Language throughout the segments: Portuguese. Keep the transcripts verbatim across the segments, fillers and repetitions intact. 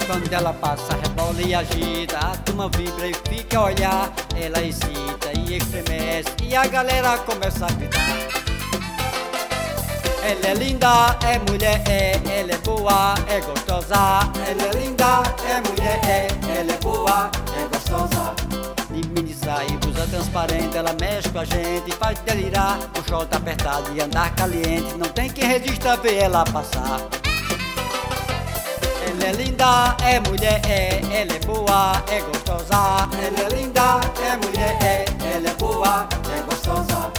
Quando ela passa, rebola e agita, a turma vibra e fica a olhar. Ela excita e estremece e a galera começa a gritar. Ela é linda, é mulher, é, ela é boa, é gostosa. Ela é linda, é mulher, é, ela é boa, é gostosa. De mini saia, blusa transparente, ela mexe com a gente, faz delirar. O short apertado e andar caliente, não tem quem resista a ver ela passar. Ela é linda, é mulher, é, ela é boa, é gostosa. Ela é linda, é mulher, é, ela é boa, é gostosa.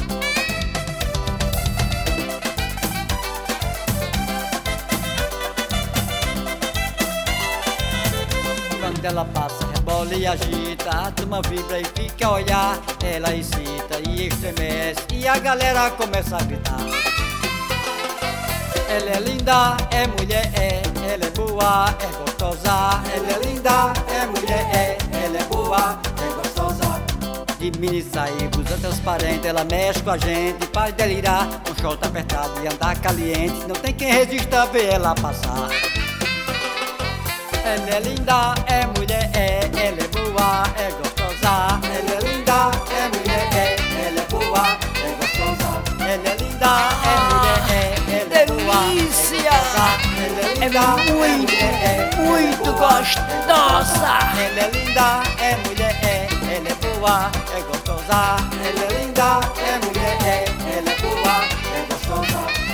Quando ela passa, rebola e agita, a turma vibra e fica a olhar. Ela excita e estremece e a galera começa a gritar. Ela é linda, é mulher, é, ela é boa, é gostosa. Ela é linda, é mulher, é, ela é boa, é gostosa. De mini saia, blusa transparente, ela mexe com a gente, faz delirar. Um short apertado e andar caliente, não tem quem resista a ver ela passar. Ela é linda, é mulher, é, ela é boa, é gostosa. Ela é linda, é mulher, é, ela é boa, é gostosa. Ela é linda, é mulher, é, ela é boa, delícia! é É muito, muito gostosa! Ela é linda, é mulher, é, ela é boa, é gostosa. Ela é linda, é mulher, é, ela é boa, é gostosa.